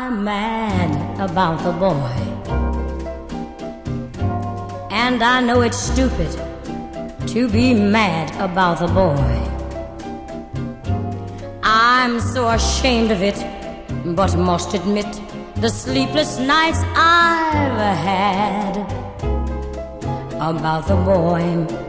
I'm mad about the boy, and I know it's stupid to be mad about the boy. I'm so ashamed of it, but must admit the sleepless nights I've had about the boy